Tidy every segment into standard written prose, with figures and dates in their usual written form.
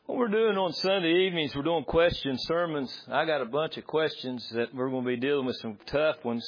What we're doing on Sunday evenings, we're doing question sermons. I got a bunch of questions that we're going to be dealing with, some tough ones.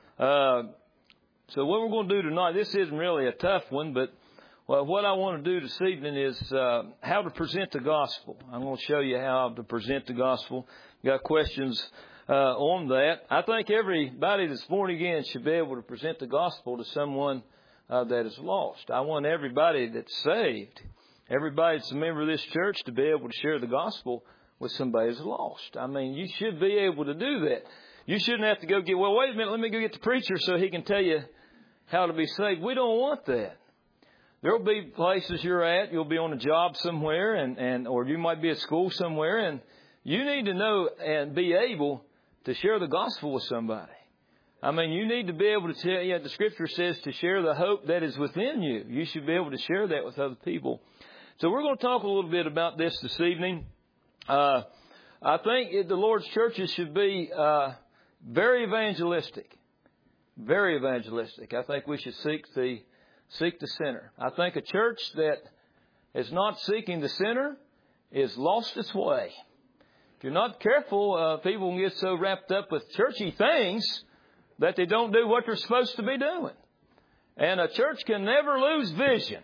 So what we're going to do tonight, this isn't really a tough one, but what I want to do this evening is how to present the gospel. I'm going to show you how to present the gospel. Got questions on that. I think everybody that's born again should be able to present the gospel to someone that is lost. I want everybody that's saved, everybody that's a member of this church, to be able to share the gospel with somebody who's lost. I mean, you should be able to do that. You shouldn't have to go get, well, wait a minute, let me go get the preacher so he can tell you how to be saved. We don't want that. There'll be places you're at, you'll be on a job somewhere, or you might be at school somewhere, and you need to know and be able to share the gospel with somebody. I mean, you need to be able to tell you, the Scripture says to share the hope that is within you. You should be able to share that with other people. So we're going to talk a little bit about this evening. I think the Lord's churches should be very evangelistic. Very evangelistic. I think we should seek the sinner. I think a church that is not seeking the sinner is lost its way. If you're not careful, people can get so wrapped up with churchy things that they don't do what they're supposed to be doing. And a church can never lose vision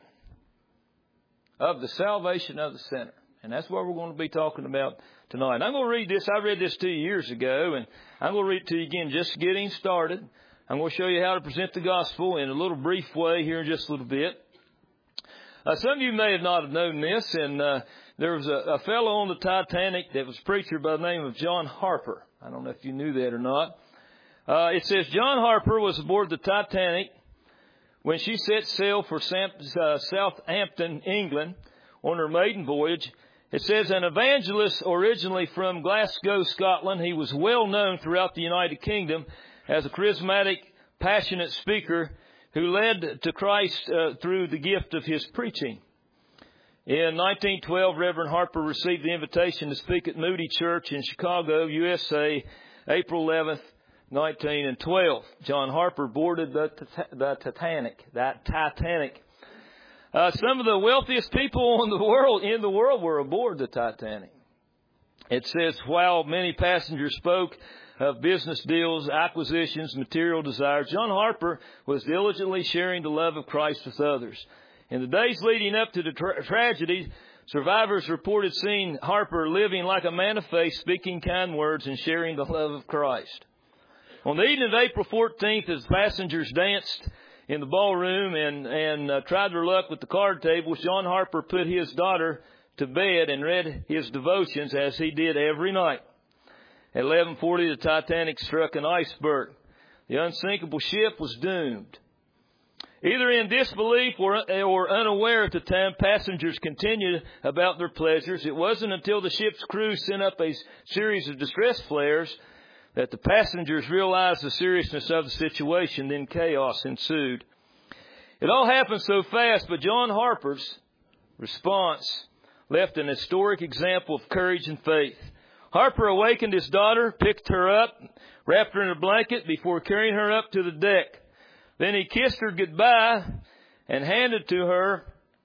of the salvation of the sinner. And that's what we're going to be talking about tonight. I'm going to read this. I read this to you years ago, and I'm going to read it to you again, just getting started. I'm going to show you how to present the gospel in a little brief way here in just a little bit. Some of you may have not have known this, and there was a fellow on the Titanic that was a preacher by the name of John Harper. I don't know if you knew that or not. It says John Harper was aboard the Titanic when she set sail for Southampton, England, on her maiden voyage. It says, an evangelist originally from Glasgow, Scotland, he was well known throughout the United Kingdom as a charismatic, passionate speaker who led to Christ through the gift of his preaching. In 1912, Reverend Harper received the invitation to speak at Moody Church in Chicago, USA, April 11th, 1912. John Harper boarded the Titanic. Some of the wealthiest people in the world were aboard the Titanic. It says, while many passengers spoke of business deals, acquisitions, material desires, John Harper was diligently sharing the love of Christ with others. In the days leading up to the tragedy, survivors reported seeing Harper living like a man of faith, speaking kind words and sharing the love of Christ. On the evening of April 14th, as passengers danced in the ballroom and tried their luck with the card tables, John Harper put his daughter to bed and read his devotions as he did every night. At 11:40, the Titanic struck an iceberg. The unsinkable ship was doomed. Either in disbelief or unaware at the time, passengers continued about their pleasures. It wasn't until the ship's crew sent up a series of distress flares that the passengers realized the seriousness of the situation. Then chaos ensued. It all happened so fast, but John Harper's response left an historic example of courage and faith. Harper awakened his daughter, picked her up, wrapped her in a blanket before carrying her up to the deck. Then he kissed her goodbye and handed her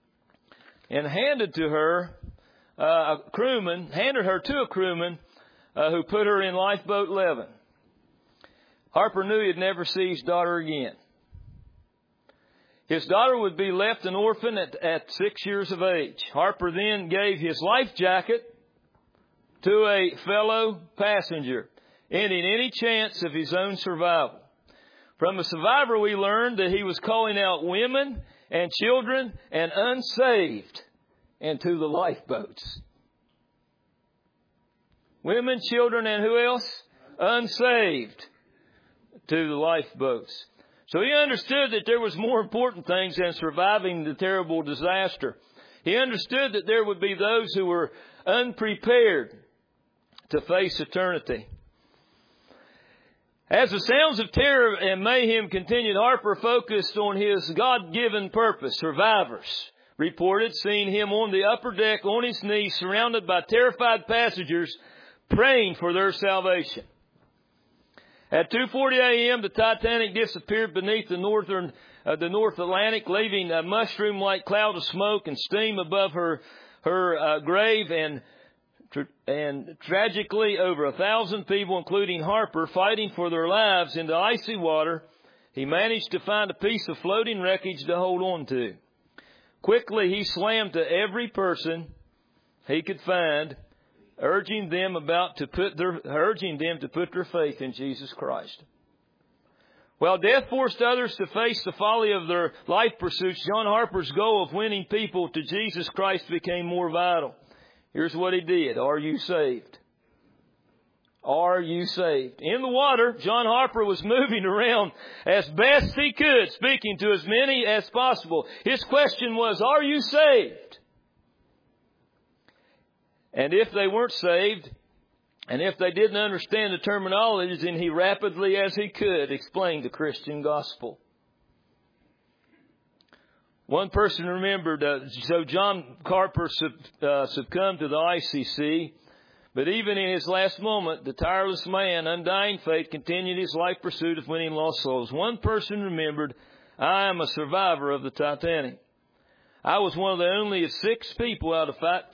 to a crewman who put her in lifeboat 11. Harper knew he'd never see his daughter again. His daughter would be left an orphan at 6 years of age. Harper then gave his life jacket to a fellow passenger, ending any chance of his own survival. From the survivor, we learned that he was calling out women and children and unsaved into the lifeboats. Women, children, and who else? Unsaved to the lifeboats. So he understood that there was more important things than surviving the terrible disaster. He understood that there would be those who were unprepared to face eternity. As the sounds of terror and mayhem continued, Harper focused on his God-given purpose. Survivors reported seeing him on the upper deck on his knees, surrounded by terrified passengers, praying for their salvation. At 2:40 a.m., the Titanic disappeared beneath the North Atlantic, leaving a mushroom-like cloud of smoke and steam above her her grave, and tragically over 1,000 people, including Harper, fighting for their lives in the icy water, he managed to find a piece of floating wreckage to hold on to. Quickly, he swam to every person he could find, urging them to put their faith in Jesus Christ. While death forced others to face the folly of their life pursuits, John Harper's goal of winning people to Jesus Christ became more vital. Here's what he did. Are you saved? Are you saved? In the water, John Harper was moving around as best he could, speaking to as many as possible. His question was, are you saved? And if they weren't saved, and if they didn't understand the terminology, then he rapidly as he could explained the Christian gospel. One person remembered, so John Harper succumbed to the icy sea, but even in his last moment, the tireless man, undying faith, continued his life pursuit of winning lost souls. One person remembered, I am a survivor of the Titanic. I was one of the only 6 people out of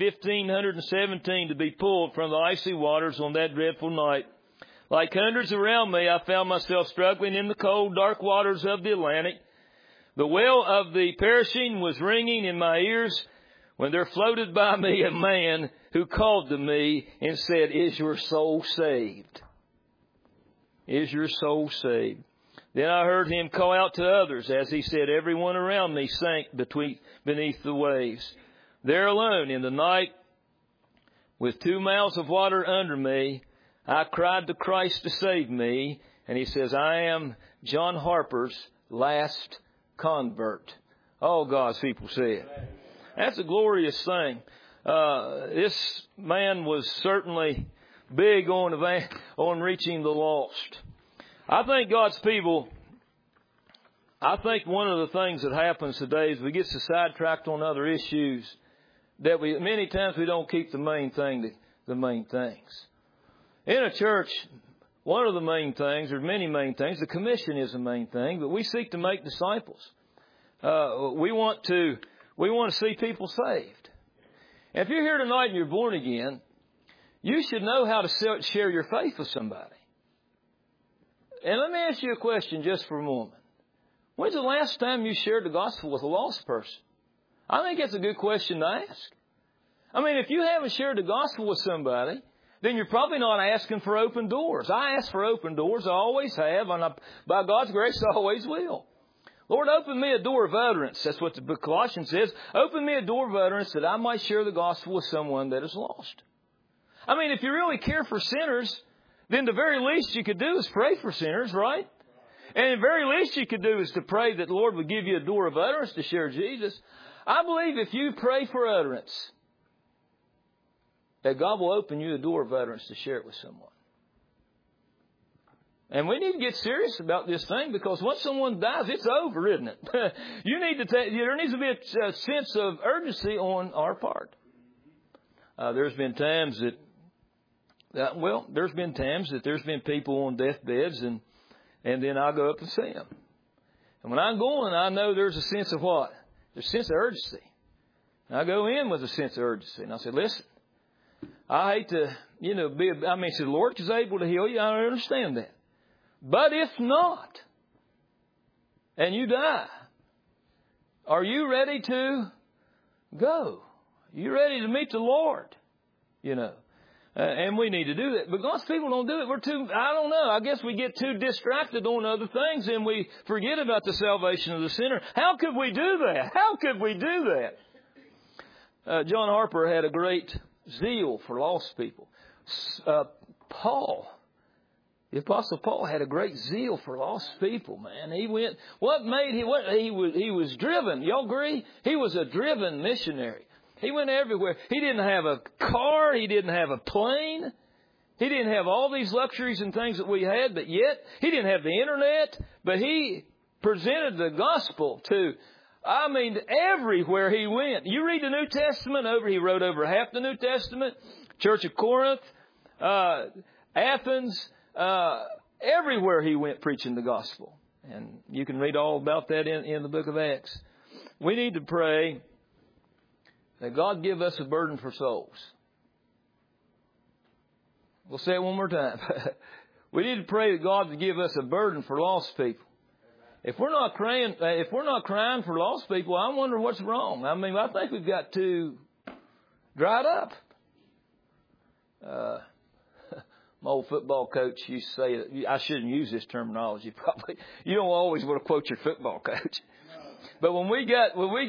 1,517 to be pulled from the icy waters on that dreadful night. Like hundreds around me, I found myself struggling in the cold, dark waters of the Atlantic. The wail of the perishing was ringing in my ears when there floated by me a man who called to me and said, is your soul saved? Is your soul saved? Then I heard him call out to others as he said, everyone around me sank beneath the waves. There alone in the night, with 2 miles of water under me, I cried to Christ to save me. And he says, I am John Harper's last convert. All God's people say it. That's a glorious thing. This man was certainly big on reaching the lost. I think God's people, I think one of the things that happens today is we get so sidetracked on other issues that many times we don't keep the main thing, the main things. In a church, one of the main things, there's many main things, the commission is the main thing, but we seek to make disciples. We want to see people saved. And if you're here tonight and you're born again, you should know how to share your faith with somebody. And let me ask you a question just for a moment. When's the last time you shared the gospel with a lost person? I think that's a good question to ask. I mean, if you haven't shared the gospel with somebody, then you're probably not asking for open doors. I ask for open doors. I always have, and by God's grace, I always will. Lord, open me a door of utterance. That's what the book of Colossians says. Open me a door of utterance that I might share the gospel with someone that is lost. I mean, if you really care for sinners, then the very least you could do is pray for sinners, right? And the very least you could do is to pray that the Lord would give you a door of utterance to share Jesus. I believe if you pray for utterance, that God will open you a door of utterance to share it with someone. And we need to get serious about this thing because once someone dies, it's over, isn't it? There needs to be a sense of urgency on our part. There's been times that there's been people on deathbeds and then I go up and see them. And when I'm going, I know there's a sense of what? There's a sense of urgency. And I go in with a sense of urgency. And I say, listen, I hate to, the Lord is able to heal you. I understand that. But if not, and you die, are you ready to go? Are you ready to meet the Lord? And we need to do that. But God's people don't do it. I guess we get too distracted on other things and we forget about the salvation of the sinner. How could we do that? How could we do that? John Harper had a great zeal for lost people. The Apostle Paul had a great zeal for lost people, man. He was driven. Y'all agree? He was a driven missionary. He went everywhere. He didn't have a car. He didn't have a plane. He didn't have all these luxuries and things that we had, but yet he didn't have the internet. But he presented the gospel everywhere he went. You read the New Testament he wrote over half the New Testament. Church of Corinth, Athens, everywhere he went preaching the gospel. And you can read all about that in the book of Acts. We need to pray that God give us a burden for souls. We'll say it one more time. We need to pray that God would give us a burden for lost people. If we're not crying for lost people, I wonder what's wrong. I mean, I think we've got too dried up. My old football coach used to say that I shouldn't use this terminology. Probably you don't always want to quote your football coach. But when we got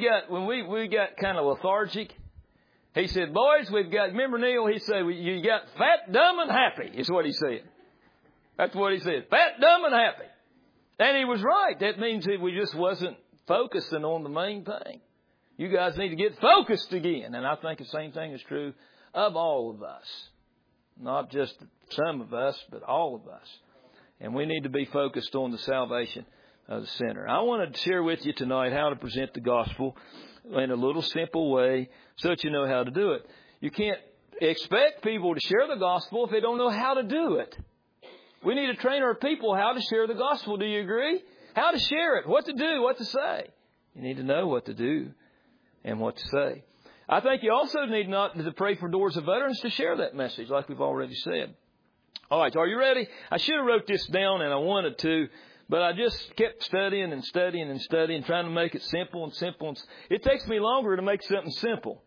kind of lethargic, he said, "Boys, we've got." Remember Neil? He said, "You got fat, dumb, and happy." Is what he said. That's what he said. Fat, dumb, and happy. And he was right. That means that we just wasn't focusing on the main thing. You guys need to get focused again. And I think the same thing is true of all of us. Not just some of us, but all of us. And we need to be focused on the salvation of the sinner. I want to share with you tonight how to present the gospel in a little simple way so that you know how to do it. You can't expect people to share the gospel if they don't know how to do it. We need to train our people how to share the gospel. Do you agree? How to share it, what to do, what to say. You need to know what to do and what to say. I think you also need not to pray for doors of utterance to share that message, like we've already said. All right, are you ready? I should have wrote this down, and I wanted to, but I just kept studying and studying and studying, trying to make it simple and simple. It takes me longer to make something simple.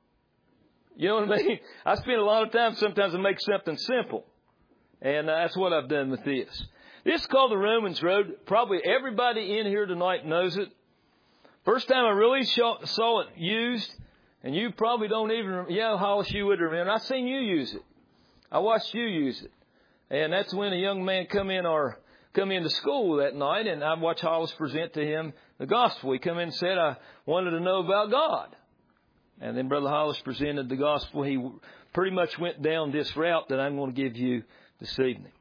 You know what I mean? I spend a lot of time sometimes to make something simple. And that's what I've done with this. This is called the Romans Road. Probably everybody in here tonight knows it. First time I really saw it used, and you probably don't even remember. Yeah, Hollis, you would remember. I seen you use it. I watched you use it. And that's when a young man come into school that night, and I watched Hollis present to him the gospel. He come in and said, "I wanted to know about God." And then Brother Hollis presented the gospel. He pretty much went down this route that I'm going to give you this evening.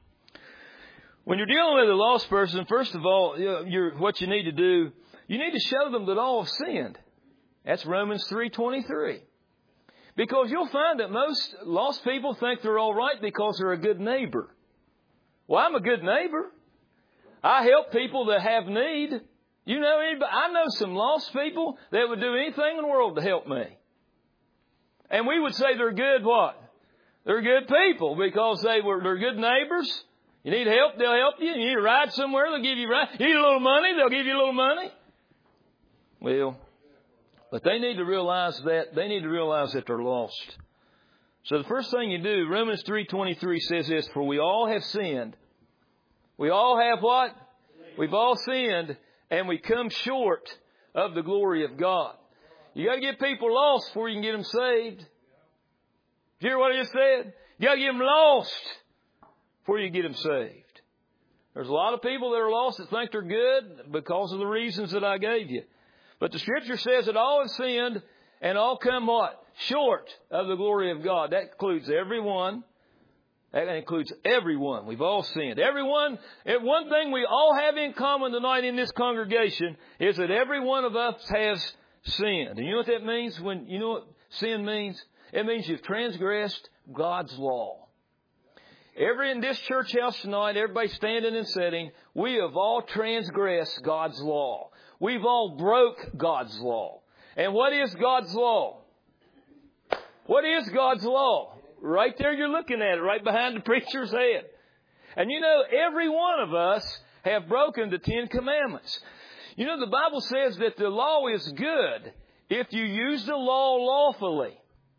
When you're dealing with a lost person, first of all, what you need to do, you need to show them that all have sinned. That's Romans 3:23. Because you'll find that most lost people think they're all right because they're a good neighbor. Well, I'm a good neighbor. I help people that have need. You know anybody? I know some lost people that would do anything in the world to help me. And we would say they're good what? They're good people because they're good neighbors. You need help, they'll help you. You need to ride somewhere, they'll give you a ride. You need a little money, they'll give you a little money. Well, but they need to realize that they're lost. So the first thing you do, Romans 3:23 says this, "For we all have sinned." We all have what? We've all sinned, and we come short of the glory of God. You got to get people lost before you can get them saved. Did you hear what I just said? You got to get them lost before you get them saved. There's a lot of people that are lost that think they're good because of the reasons that I gave you. But the Scripture says that all have sinned and all come what? Short of the glory of God. That includes everyone. That includes everyone. We've all sinned. Everyone. One thing we all have in common tonight in this congregation is that every one of us has sinned. And you know what that means? You know what sin means? It means you've transgressed God's law. In this church house tonight, everybody standing and sitting, we have all transgressed God's law. We've all broke God's law. And what is God's law? What is God's law? Right there you're looking at it, right behind the preacher's head. And you know, every one of us have broken the 10 Commandments. You know, the Bible says that the law is good if you use the law lawfully.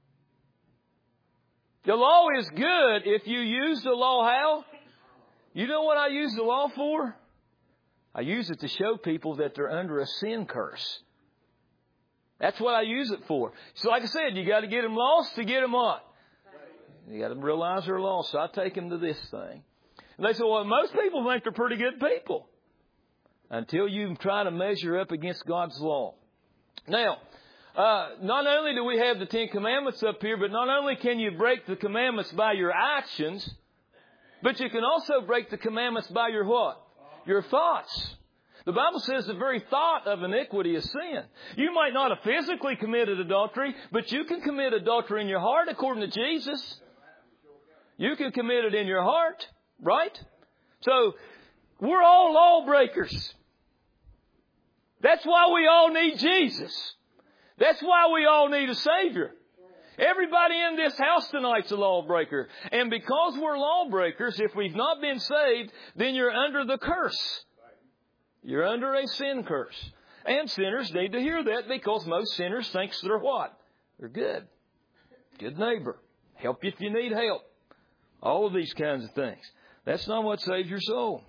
The law is good if you use the law how? You know what I use the law for? I use it to show people that they're under a sin curse. That's what I use it for. So like I said, you got to get them lost to get them what? You got to realize they're lost. So I take them to this thing. And they say, well, most people think they're pretty good people. Until you try to measure up against God's law. Now, not only do we have the 10 Commandments up here, but not only can you break the commandments by your actions, but you can also break the commandments by your what? Your thoughts. The Bible says the very thought of iniquity is sin. You might not have physically committed adultery, but you can commit adultery in your heart according to Jesus. You can commit it in your heart, right? So, we're all lawbreakers. That's why we all need Jesus. That's why we all need a Savior. Everybody in this house tonight's a lawbreaker. And because we're lawbreakers, if we've not been saved, then you're under the curse. You're under a sin curse. And sinners need to hear that, because most sinners think they're what? They're good. Good neighbor. Help you if you need help. All of these kinds of things. That's not what saves your soul.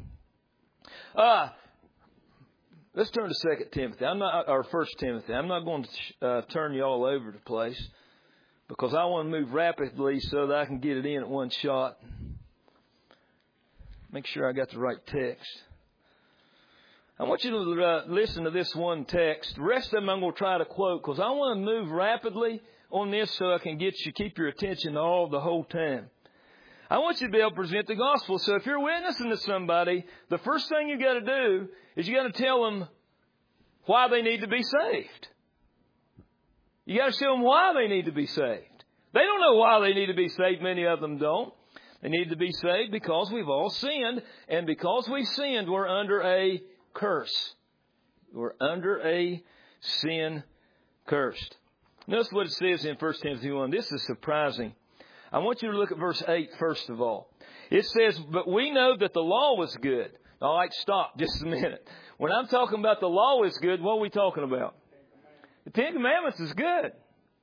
Let's turn to 2 Timothy. Or 1 Timothy. I'm not going to turn you all over the place, because I want to move rapidly so that I can get it in at one shot. Make sure I got the right text. I want you to listen to this one text. The rest of them I'm going to try to quote, because I want to move rapidly on this so I can keep your attention all the whole time. I want you to be able to present the gospel. So if you're witnessing to somebody, the first thing you got to do is you got to tell them why they need to be saved. You got to show them why they need to be saved. They don't know why they need to be saved. Many of them don't. They need to be saved because we've all sinned, and because we sinned, we're under a curse. We're under a sin cursed. Notice what it says in 1 Timothy 1. This is surprising. I want you to look at verse 8 first of all. It says, but we know that the law was good. All right, stop just a minute. When I'm talking about the law is good, what are we talking about? The Ten Commandments is good.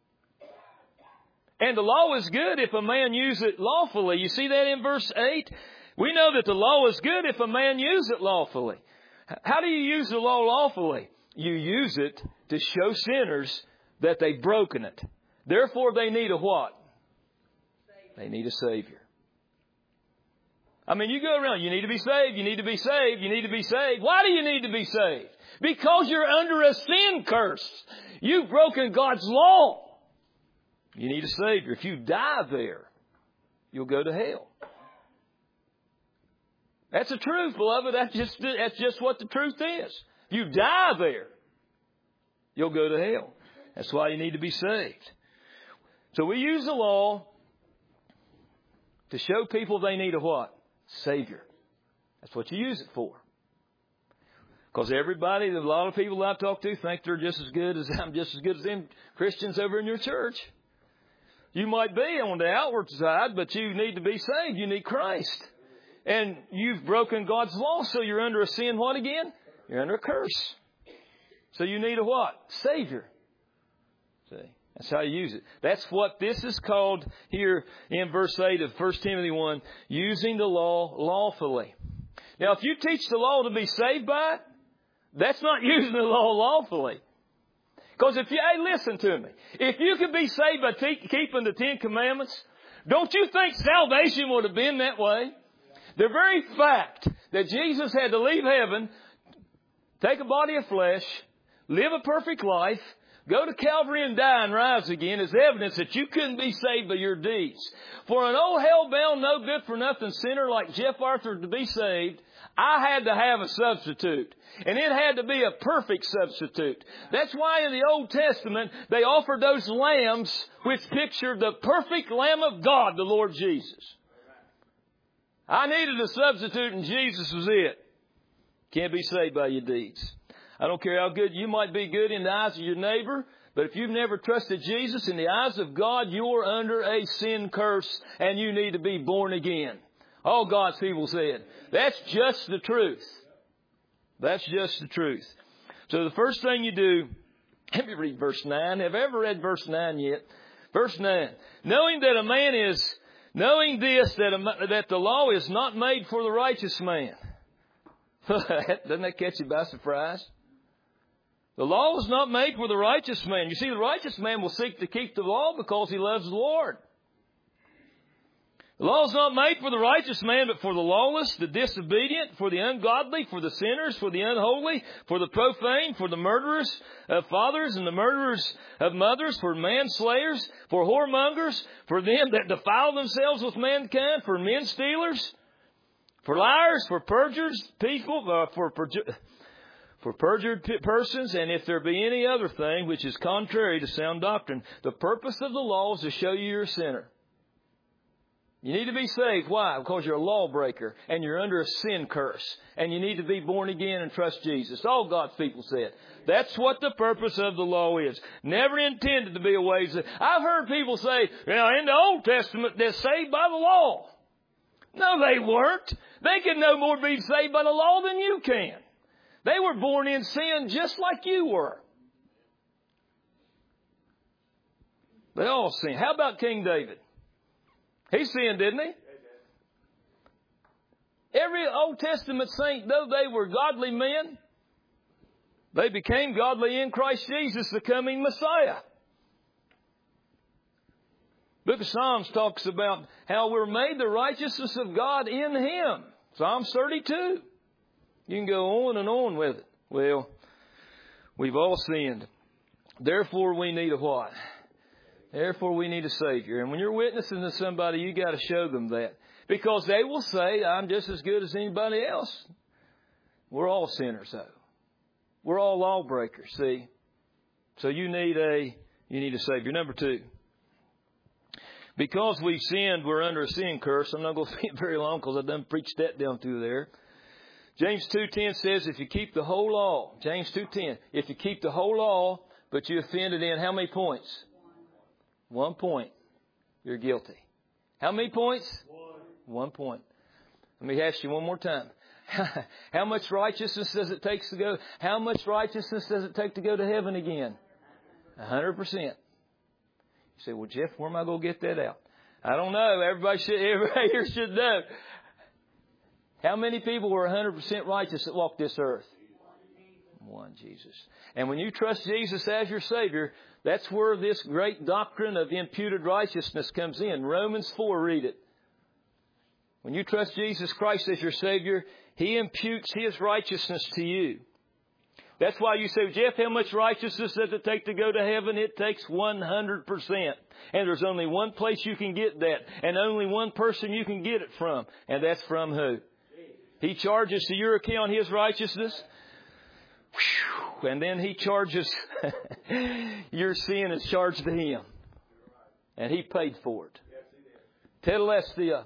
And the law is good if a man use it lawfully. You see that in verse 8? We know that the law is good if a man use it lawfully. How do you use the law lawfully? You use it to show sinners that they've broken it. Therefore, they need a what? They need a Savior. I mean, you go around, you need to be saved, you need to be saved, you need to be saved. Why do you need to be saved? Because you're under a sin curse. You've broken God's law. You need a Savior. If you die there, you'll go to hell. That's the truth, beloved. That's just what the truth is. If you die there, you'll go to hell. That's why you need to be saved. So we use the law to show people they need a what? Savior. That's what you use it for. Because everybody, a lot of people I've talked to think they're just as good as I'm just as good as them Christians over in your church. You might be on the outward side, but you need to be saved. You need Christ. And you've broken God's law, so you're under a sin what again? You're under a curse. So you need a what? Savior. See? That's how you use it. That's what this is called here in verse 8 of 1 Timothy 1, using the law lawfully. Now, if you teach the law to be saved by it, that's not using the law lawfully. Because listen to me. If you could be saved by keeping the Ten Commandments, don't you think salvation would have been that way? The very fact that Jesus had to leave heaven, take a body of flesh, live a perfect life, go to Calvary and die and rise again is evidence that you couldn't be saved by your deeds. For an old hell-bound, no good-for-nothing sinner like Jeff Arthur to be saved, I had to have a substitute. And it had to be a perfect substitute. That's why in the Old Testament, they offered those lambs which pictured the perfect Lamb of God, the Lord Jesus. I needed a substitute and Jesus was it. Can't be saved by your deeds. I don't care how good you might be good in the eyes of your neighbor, but if you've never trusted Jesus, in the eyes of God, you're under a sin curse and you need to be born again. All God's people said. That's just the truth. That's just the truth. So the first thing you do, let me read verse 9. Have I ever read verse 9 yet? Verse 9. Knowing this, that the law is not made for the righteous man. Doesn't that catch you by surprise? The law was not made for the righteous man. You see, the righteous man will seek to keep the law because he loves the Lord. The law is not made for the righteous man, but for the lawless, the disobedient, for the ungodly, for the sinners, for the unholy, for the profane, for the murderers of fathers and the murderers of mothers, for manslayers, for whoremongers, for them that defile themselves with mankind, for men stealers, for liars, for perjurers, for perjured persons, and if there be any other thing which is contrary to sound doctrine. The purpose of the law is to show you you're a sinner. You need to be saved. Why? Because you're a lawbreaker and you're under a sin curse. And you need to be born again and trust Jesus. All God's people said. That's what the purpose of the law is. Never intended to be a way. I've heard people say, in the Old Testament, they're saved by the law. No, they weren't. They can no more be saved by the law than you can. They were born in sin just like you were. They all sinned. How about King David? He sinned, didn't he? Every Old Testament saint, though they were godly men, they became godly in Christ Jesus, the coming Messiah. Book of Psalms talks about how we're made the righteousness of God in Him. Psalms 32. You can go on and on with it. Well, we've all sinned. Therefore, we need a what? Therefore, we need a Savior. And when you're witnessing to somebody, you got to show them that. Because they will say, I'm just as good as anybody else. We're all sinners, though. We're all lawbreakers, see. So you need a Savior. Number 2. Because we've sinned, we're under a sin curse. I'm not going to be very long because I've done preached that down through there. James 2:10 says, if you keep the whole law, James 2:10, if you keep the whole law, but you offended in how many points? 1 point. You're guilty. How many points? 1 point. Let me ask you one more time. How much righteousness does it take to go? How much righteousness does it take to go to heaven again? 100%. You say, well, Jeff, where am I going to get that out? I don't know. Everybody here should know. How many people were 100% righteous that walked this earth? One, Jesus. And when you trust Jesus as your Savior, that's where this great doctrine of imputed righteousness comes in. Romans 4, read it. When you trust Jesus Christ as your Savior, He imputes His righteousness to you. That's why you say, Jeff, how much righteousness does it take to go to heaven? It takes 100%. And there's only one place you can get that. And only one person you can get it from. And that's from who? He charges to your account His righteousness. And then He charges, your sin is charged to Him. And He paid for it. Tetelestai.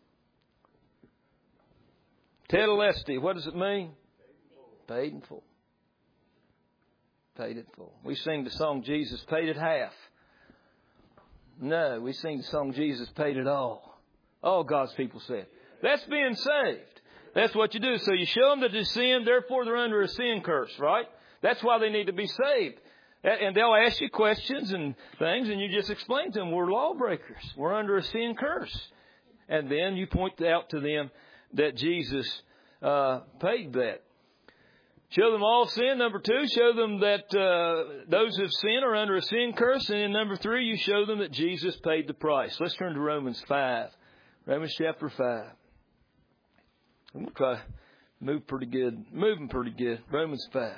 Tetelestai. What does it mean? Paid in full. Paid in full. We sing the song, Jesus paid it half. No, we sing the song, Jesus paid it all. All God's people said. That's being saved. That's what you do. So you show them that they sin, therefore they're under a sin curse, right? That's why they need to be saved. And they'll ask you questions and things, and you just explain to them, we're lawbreakers. We're under a sin curse. And then you point out to them that Jesus paid that. Show them all sin. Number 2, show them that those who have sinned are under a sin curse. And in number 3, you show them that Jesus paid the price. Let's turn to Romans 5. Romans chapter 5. I'm going to try to move pretty good. Moving pretty good. Romans 5.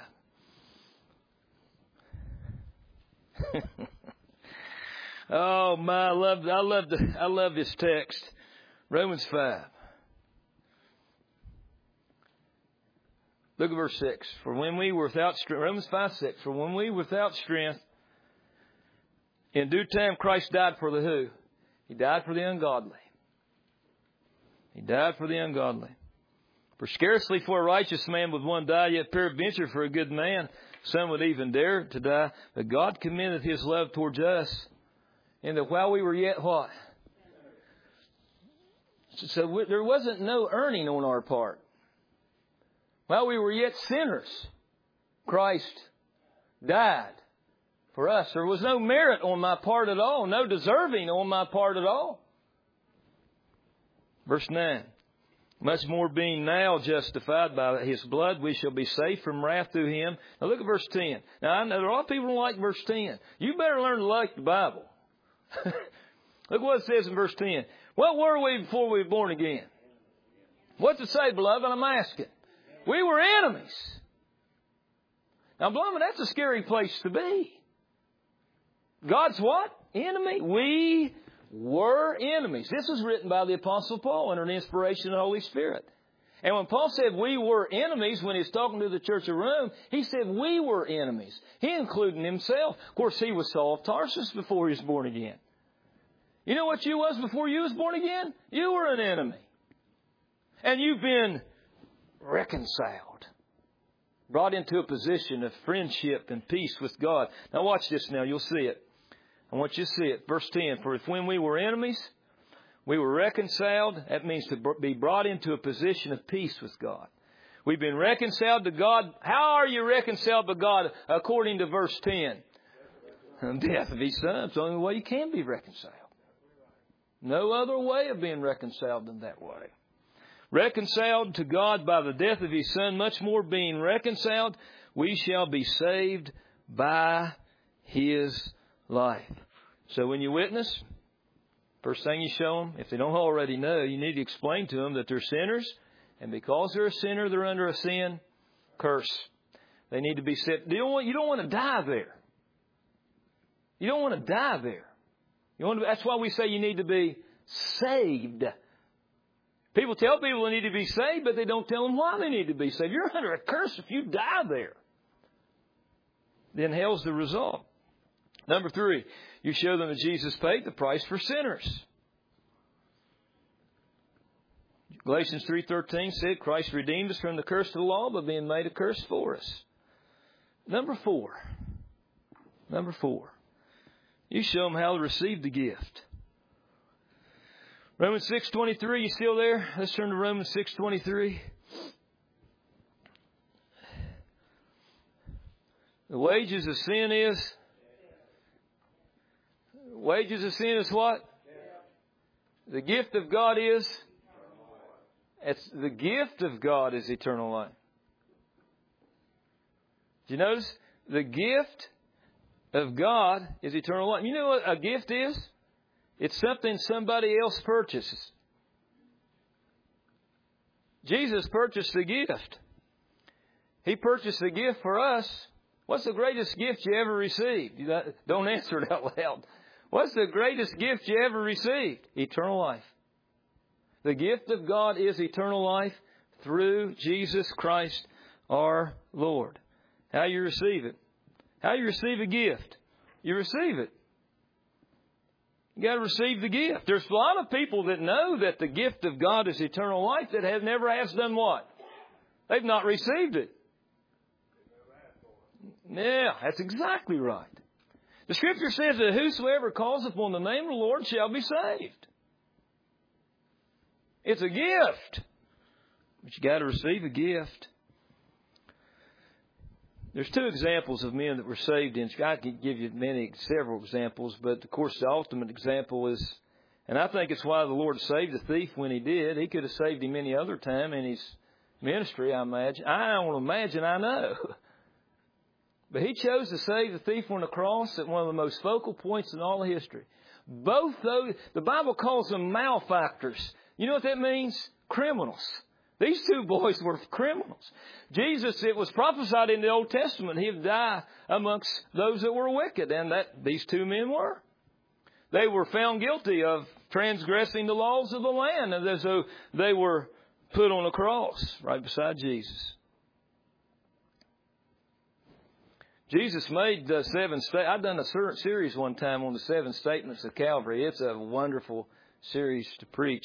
Oh my, I love this text. Romans 5. Look at verse 6. For when we were without strength, Romans 5:6. For when we were without strength, in due time Christ died for the who? He died for the ungodly. He died for the ungodly. For scarcely for a righteous man would one die, yet peradventure for a good man some would even dare to die. But God commended His love towards us, in that while we were yet what? So there wasn't no earning on our part. While we were yet sinners, Christ died for us. There was no merit on my part at all, no deserving on my part at all. Verse 9. Much more being now justified by His blood, we shall be saved from wrath through Him. Now look at verse 10. Now I know there are a lot of people who don't like verse 10. You better learn to like the Bible. Look what it says in verse 10. What were we before we were born again? What's it say, beloved? I'm asking. We were enemies. Now, beloved, that's a scary place to be. God's what? Enemy. We were enemies. This was written by the Apostle Paul under the inspiration of the Holy Spirit. And when Paul said we were enemies, when he was talking to the church of Rome, he said we were enemies. He included himself. Of course, he was Saul of Tarsus before he was born again. You know what you was before you was born again? You were an enemy. And you've been reconciled. Brought into a position of friendship and peace with God. Now watch this now. You'll see it. I want you to see it. Verse 10. For if when we were enemies, we were reconciled. That means to be brought into a position of peace with God. We've been reconciled to God. How are you reconciled to God according to verse 10? The death of His Son. It's the only way you can be reconciled. No other way of being reconciled than that way. Reconciled to God by the death of His Son, much more being reconciled, we shall be saved by His life. So when you witness, first thing you show them, if they don't already know, you need to explain to them that they're sinners, and because they're a sinner, they're under a sin curse. They need to be set. You don't want to die there. You don't want to die there. That's why we say you need to be saved. People tell people they need to be saved, but they don't tell them why they need to be saved. You're under a curse if you die there. Then hell's the result. Number 3, you show them that Jesus paid the price for sinners. Galatians 3:13 said, Christ redeemed us from the curse of the law by being made a curse for us. Number 4. You show them how to receive the gift. Romans 6:23, you still there? Let's turn to Romans 6:23. The wages of sin is? Wages of sin is what? The gift of God is? The gift of God is eternal life. Did you notice? The gift of God is eternal life. You know what a gift is? It's something somebody else purchases. Jesus purchased the gift. He purchased the gift for us. What's the greatest gift you ever received? Don't answer it out loud. What's the greatest gift you ever received? Eternal life. The gift of God is eternal life through Jesus Christ our Lord. How you receive it? How you receive a gift? You receive it. You got to receive the gift. There's a lot of people that know that the gift of God is eternal life that have never has done what? They've not received it. Yeah, that's exactly right. The Scripture says that whosoever calls upon the name of the Lord shall be saved. It's a gift. But you got to receive a gift. There's 2 examples of men that were saved in. I could give you several examples, but of course the ultimate example is, and I think it's why the Lord saved the thief when He did. He could have saved him any other time in His ministry, I imagine. I don't imagine, I know. But He chose to save the thief on the cross at one of the most focal points in all of history. Both those, the Bible calls them malefactors. You know what that means? Criminals. These 2 boys were criminals. Jesus, it was prophesied in the Old Testament, He would die amongst those that were wicked. And these 2 men were. They were found guilty of transgressing the laws of the land. And so they were put on a cross right beside Jesus. Jesus made the 7 statements. I've done a series one time on the 7 statements of Calvary. It's a wonderful series to preach.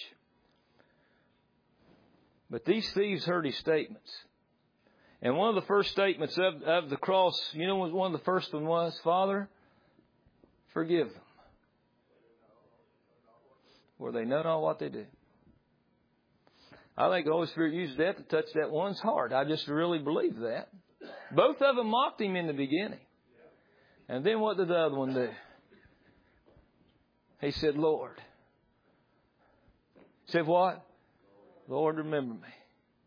But these thieves heard His statements. And one of the first statements of the cross, you know what one of the first one was? Father, forgive them, for they know not what they do. I think the Holy Spirit used that to touch that one's heart. I just really believe that. Both of them mocked Him in the beginning. And then what did the other one do? He said, Lord. He said what? Lord, remember me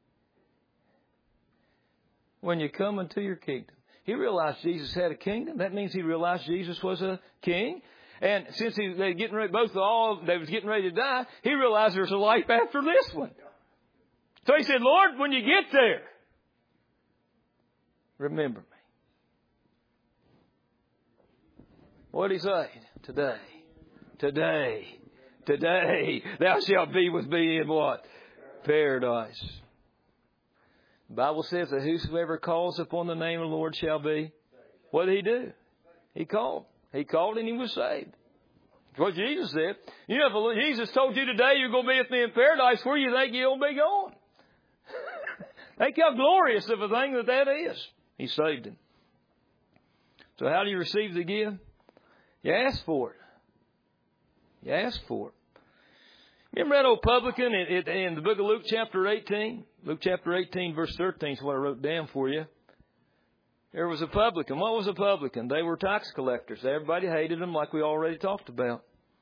when you come into your kingdom. He realized Jesus had a kingdom. That means he realized Jesus was a king. And since they was getting ready to die, he realized there's a life after this one. So he said, Lord, when you get there, remember me. What did he say? Today, thou shalt be with me in what? Paradise. The Bible says that whosoever calls upon the name of the Lord shall be. What did he do? He called. He called and he was saved. That's what Jesus said. You know, if Jesus told you today you're going to be with me in paradise, where do you think you'll be going? Think how glorious of a thing that is. He saved him. So how do you receive the gift? You ask for it. You ask for it. Remember that old publican in the book of Luke chapter 18? Luke chapter 18 verse 13 is what I wrote down for you. There was a publican. What was a publican? They were tax collectors. Everybody hated them like we already talked about.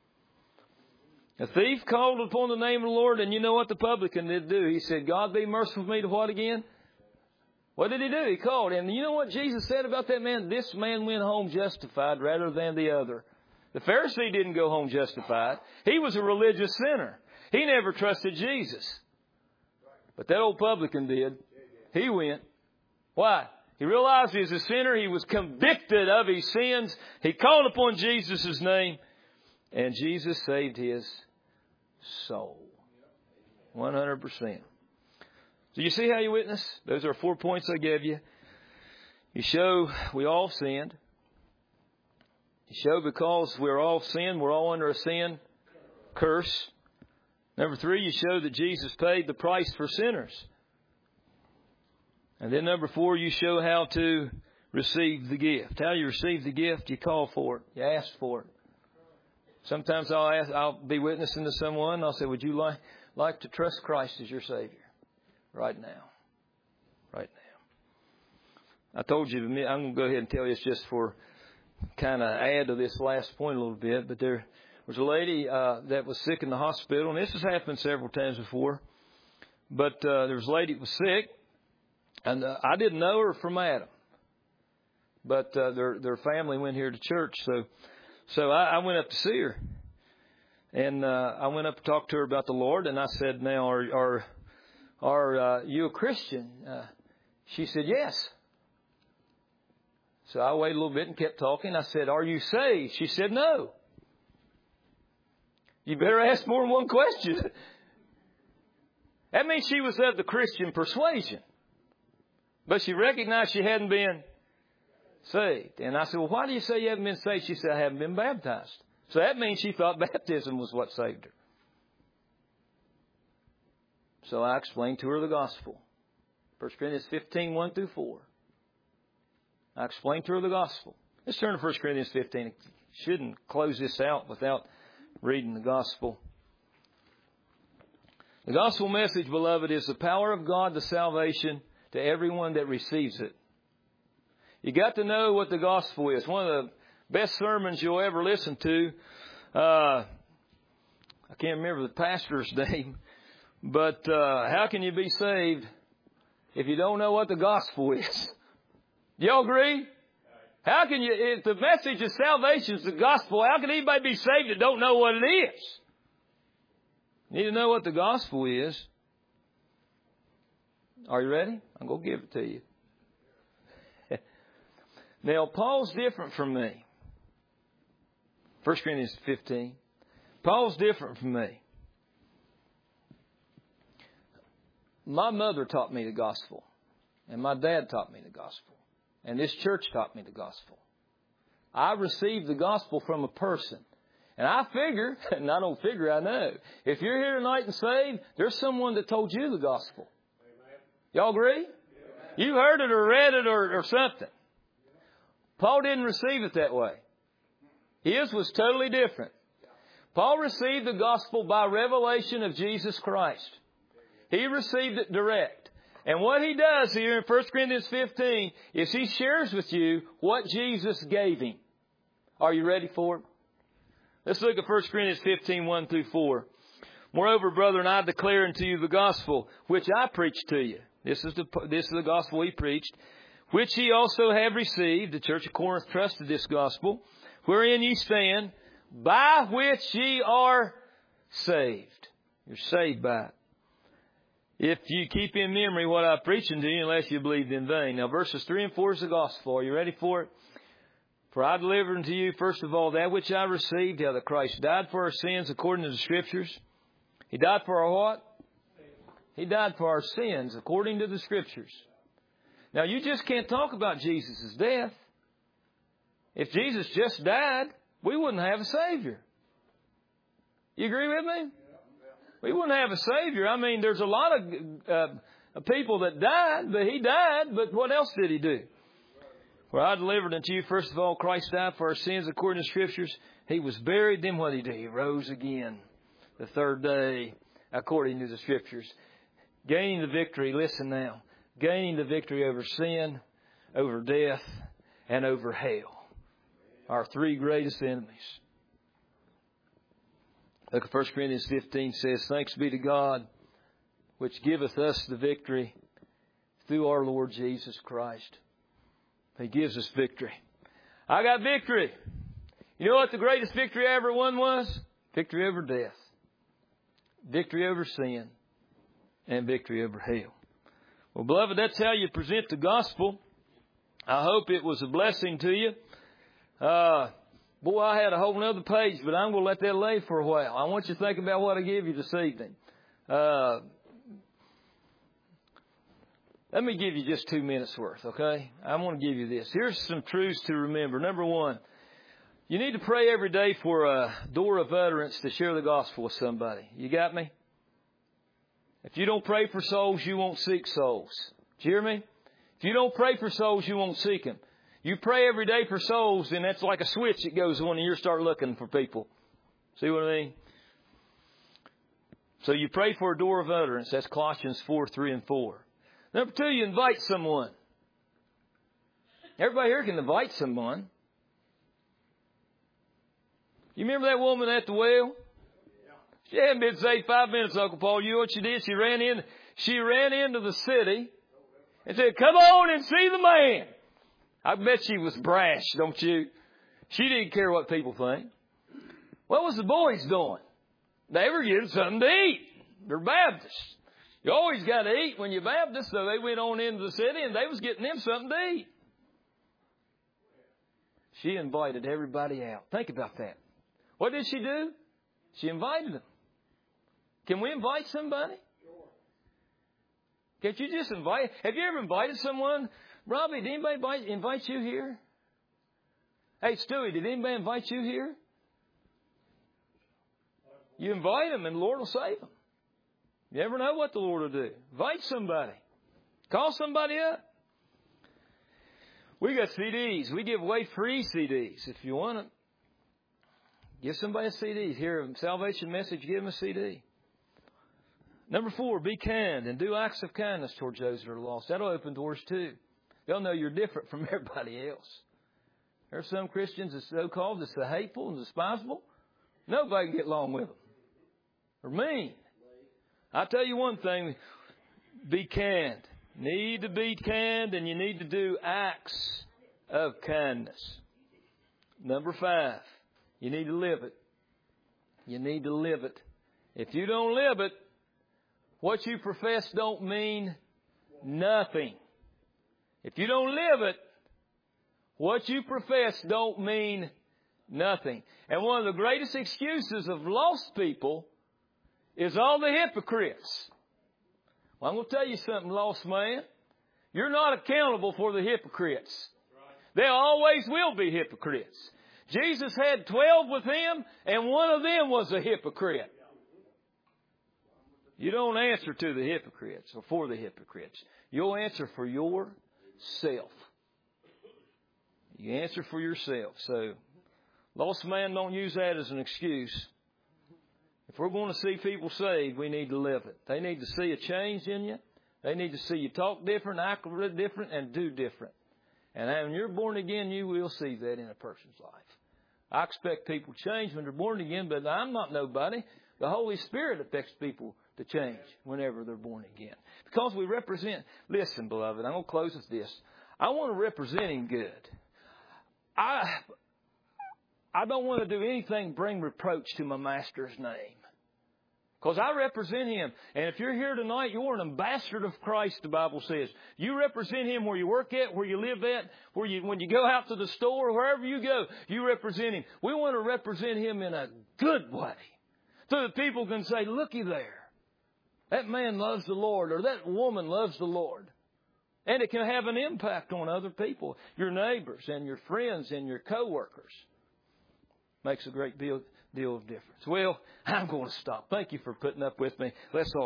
A thief called upon the name of the Lord, and you know what the publican did do? He said, God be merciful to me to what again? What did he do? He called. And you know what Jesus said about that man? This man went home justified rather than the other. The Pharisee didn't go home justified. He was a religious sinner. He never trusted Jesus. But that old publican did. He went. Why? He realized he was a sinner. He was convicted of his sins. He called upon Jesus' name. And Jesus saved his soul. 100%. So you see how you witness? Those are 4 points I gave you. You show we all sinned. You show because we're all sinned, we're all under a sin curse. Number 3, you show that Jesus paid the price for sinners. And then number 4, you show how to receive the gift. How you receive the gift, you call for it. You ask for it. Sometimes I'll be witnessing to someone, and I'll say, would you like to trust Christ as your Savior? Right now. Right now. I told you, I'm going to go ahead and tell you this just for kind of add to this last point a little bit. But there was a lady that was sick in the hospital, and this has happened several times before. But there was a lady that was sick, and I didn't know her from Adam. But their family went here to church, so I went up to see her. And I went up to talk to her about the Lord, and I said, now, are you a Christian? She said, yes. So I waited a little bit and kept talking. I said, are you saved? She said, no. You better ask more than one question. That means she was of the Christian persuasion. But she recognized she hadn't been saved. And I said, well, why do you say you haven't been saved? She said, I haven't been baptized. So that means she thought baptism was what saved her. So I explained to her the gospel. 1 Corinthians 15, 1 through 4. I explained to her the gospel. Let's turn to 1 Corinthians 15. Shouldn't close this out without reading the gospel. The gospel message, beloved, is the power of God to salvation to everyone that receives it. You got to know what the gospel is. One of the best sermons you'll ever listen to. I can't remember the pastor's name. But how can you be saved if you don't know what the gospel is? Do y'all agree? How can you, if the message of salvation is the gospel, how can anybody be saved that don't know what it is? You need to know what the gospel is. Are you ready? I'm going to give it to you. Now, Paul's different from me. 1 Corinthians 15. Paul's different from me. My mother taught me the gospel. And my dad taught me the gospel. And this church taught me the gospel. I received the gospel from a person. And I figure, and I don't figure, I know, if you're here tonight and saved, there's someone that told you the gospel. Amen. Y'all agree? Amen. You heard it or read it or something. Paul didn't receive it that way. His was totally different. Paul received the gospel by revelation of Jesus Christ. He received it direct. And what he does here in 1 Corinthians 15 is he shares with you what Jesus gave him. Are you ready for it? Let's look at 1 Corinthians 15, 1 through 4. Moreover, brethren, I declare unto you the gospel which I preached to you. This is the gospel he preached, which ye also have received. The church of Corinth trusted this gospel, wherein ye stand, by which ye are saved. You're saved by it. If you keep in memory what I'm preaching to you, unless you believed in vain. Now, verses 3 and 4 is the gospel. Are you ready for it? For I delivered unto you, first of all, that which I received, how that Christ died for our sins according to the Scriptures. He died for our what? He died for our sins according to the Scriptures. Now, you just can't talk about Jesus' death. If Jesus just died, we wouldn't have a Savior. You agree with me? We wouldn't have a Savior. I mean, there's a lot of people that died, but He died, but what else did He do? For I delivered unto you, first of all, Christ died for our sins according to the Scriptures. He was buried. Then what did He do? He rose again the third day according to the Scriptures. Gaining the victory, listen now, gaining the victory over sin, over death, and over hell. Our three greatest enemies. Look at 1 Corinthians 15 says, Thanks be to God, which giveth us the victory through our Lord Jesus Christ. He gives us victory. I got victory. You know what the greatest victory I ever won was? Victory over death. Victory over sin. And victory over hell. Well, beloved, that's how you present the gospel. I hope it was a blessing to you. Boy, I had a whole other page, but I'm going to let that lay for a while. I want you to think about what I give you this evening. Let me give you just 2 minutes worth, okay? I want to give you this. Here's some truths to remember. Number one, you need to pray every day for a door of utterance to share the gospel with somebody. You got me? If you don't pray for souls, you won't seek souls. Do you hear me? If you don't pray for souls, you won't seek them. You pray every day for souls, and that's like a switch that goes on, and you start looking for people. See what I mean? So you pray for a door of utterance. That's Colossians 4:3 and 4. Number two, you invite someone. Everybody here can invite someone. You remember that woman at the well? She hadn't been saved 5 minutes, Uncle Paul. You know what she did? She ran into the city and said, Come on and see the man. I bet she was brash, don't you? She didn't care what people think. What was the boys doing? They were getting something to eat. They're Baptists. You always got to eat when you're Baptist, so they went on into the city and they was getting them something to eat. She invited everybody out. Think about that. What did she do? She invited them. Can we invite somebody? Can't you just invite? Have you ever invited someone? Robbie, did anybody invite you here? Hey, Stewie, did anybody invite you here? You invite them and the Lord will save them. You never know what the Lord will do. Invite somebody. Call somebody up. We got CDs. We give away free CDs if you want them. Give somebody a CD. Hear a salvation message, give them a CD. Number 4, be kind and do acts of kindness towards those that are lost. That'll open doors too. They'll know you're different from everybody else. There are some Christians that's so-called that's so hateful and despisable. Nobody can get along with them. They're mean. I'll tell you one thing. Be kind. Need to be kind, and you need to do acts of kindness. Number 5, you need to live it. You need to live it. If you don't live it, what you profess don't mean nothing. If you don't live it, what you profess don't mean nothing. And one of the greatest excuses of lost people is all the hypocrites. Well, I'm going to tell you something, lost man. You're not accountable for the hypocrites. There always will be hypocrites. Jesus had 12 with him, and one of them was a hypocrite. You don't answer to the hypocrites or for the hypocrites. You'll answer for yourself. You answer for yourself. So, lost man, don't use that as an excuse. If we're going to see people saved, we need to live it. They need to see a change in you. They need to see you talk different, act different, and do different. And when you're born again, you will see that in a person's life. I expect people to change when they're born again, but I'm not nobody. The Holy Spirit affects people to change whenever they're born again. Because we represent, listen, beloved, I'm going to close with this. I want to represent Him good. I don't want to do anything bring reproach to my Master's name. Because I represent Him. And if you're here tonight, you're an ambassador of Christ, the Bible says. You represent Him where you work at, where you live at, when you go out to the store, wherever you go, you represent Him. We want to represent Him in a good way. So that people can say, looky there. That man loves the Lord, or that woman loves the Lord. And it can have an impact on other people, your neighbors and your friends and your co-workers. Makes a great deal of difference. Well, I'm going to stop. Thank you for putting up with me. Let's all